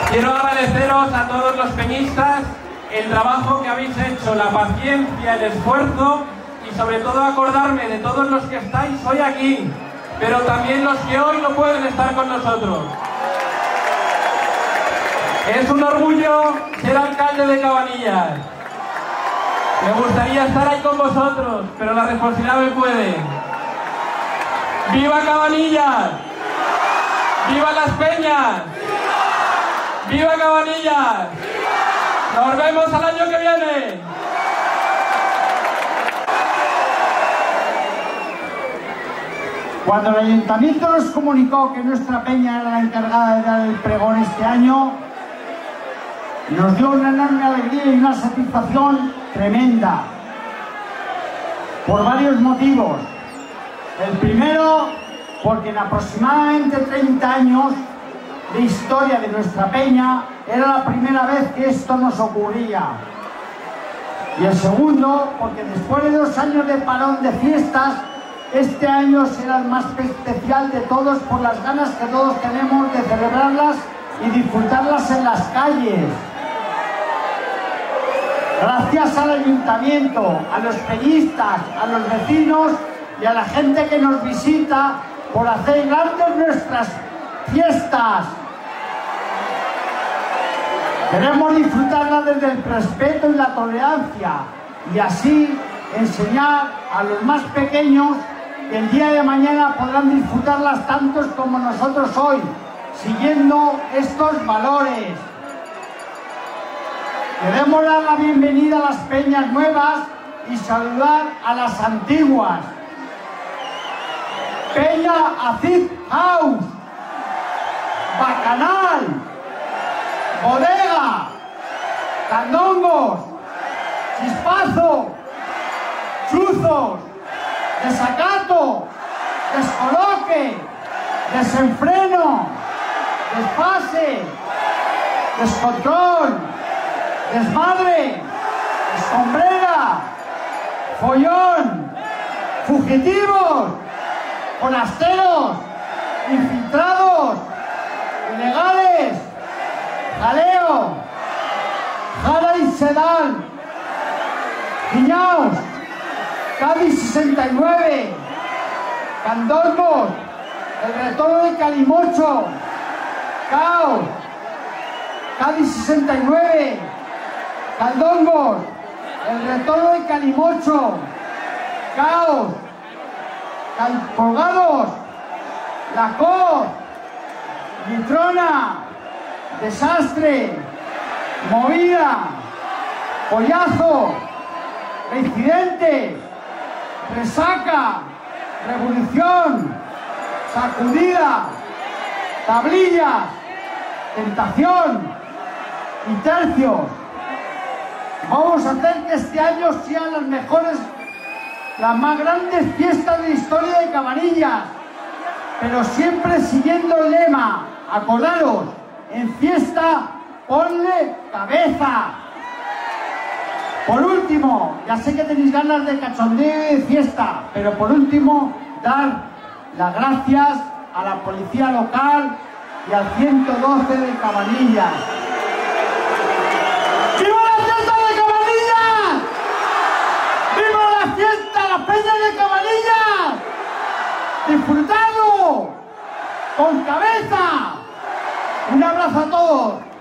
Quiero agradeceros a todos los peñistas el trabajo que habéis hecho, la paciencia, el esfuerzo y sobre todo acordarme de todos los que estáis hoy aquí, pero también los que hoy no pueden estar con nosotros. Es un orgullo ser alcalde de Cabanillas. Me gustaría estar ahí con vosotros, pero la responsabilidad me puede. ¡Viva Cabanillas! ¡Viva Las Peñas! ¡Viva Cabanillas! ¡Nos vemos al año que viene! Cuando el ayuntamiento nos comunicó que nuestra peña era la encargada de dar el pregón este año, nos dio una enorme alegría y una satisfacción tremenda, por varios motivos. El primero, porque en aproximadamente 30 años de historia de nuestra peña era la primera vez que esto nos ocurría. Y el segundo, porque después de 2 años de parón de fiestas, este año será el más especial de todos por las ganas que todos tenemos de celebrarlas y disfrutarlas en las calles. Gracias al ayuntamiento, a los peñistas, a los vecinos y a la gente que nos visita por hacer grandes nuestras fiestas. Queremos disfrutarlas desde el respeto y la tolerancia y así enseñar a los más pequeños que el día de mañana podrán disfrutarlas tantos como nosotros hoy, siguiendo estos valores. Queremos dar la bienvenida a las peñas nuevas y saludar a las antiguas. Peña Acid House, Bacanal, Bodega, Candongos, Chispazo, Chuzos, Desacato, Descoloque, Desenfreno, Desfase, Descontrol, Desmadre, Escombrera, Follón, Fugitivos, Forasteros, Infiltrados, Ilegales, Jaleo, Jara y Sedal, Guiñaos, Cádiz 69, Candongos, El Retorno de Calimocho, Caos, Cádiz 69, Candongos, El Retorno de Calimocho, Caos, Colgados, La Cor, Litrona, Desastre, Movida, Pollazo, Reincidente, Resaca, Revolución, Sacudida, Tablillas, Tentación y Tercios. Vamos a hacer que este año sean las mejores, las más grandes fiestas de la historia de Cabanillas, pero siempre siguiendo el lema, acordaros, en fiesta ponle cabeza. Por último, ya sé que tenéis ganas de cachondeo y de fiesta, pero por último, dar las gracias a la policía local y al 112 de Cabanillas. ¡Viva la fiesta de Cabanillas! ¡Viva la fiesta, la peña de Cabanillas! ¡Disfrutadlo! ¡Con cabeza! Un abrazo a todos.